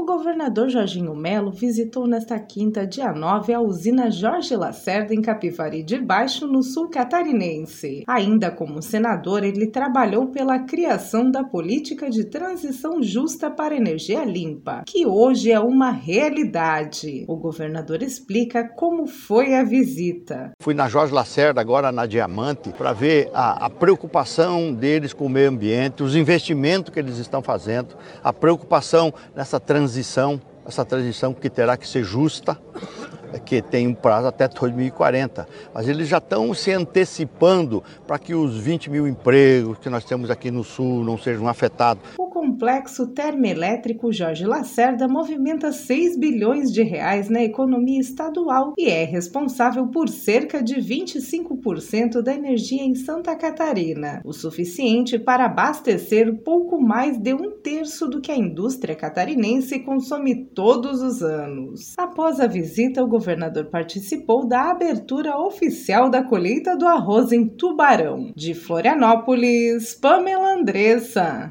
O governador Jorginho Melo visitou nesta quinta, dia 9, a usina Jorge Lacerda, em Capivari de Baixo, no sul catarinense. Ainda como senador, ele trabalhou pela criação da política de transição justa para energia limpa, que hoje é uma realidade. O governador explica como foi a visita. Fui na Jorge Lacerda, agora na Diamante, para ver a preocupação deles com o meio ambiente, os investimentos que eles estão fazendo, a preocupação nessa transição, essa transição que terá que ser justa, que tem um prazo até 2040. Mas eles já estão se antecipando para que os 20 mil empregos que nós temos aqui no Sul não sejam afetados. O complexo termoelétrico Jorge Lacerda movimenta 6 bilhões de reais na economia estadual e é responsável por cerca de 25% da energia em Santa Catarina, o suficiente para abastecer pouco mais de 1/3 do que a indústria catarinense consome todos os anos. Após a visita, o governador participou da abertura oficial da colheita do arroz em Tubarão. De Florianópolis, Pamela Andressa.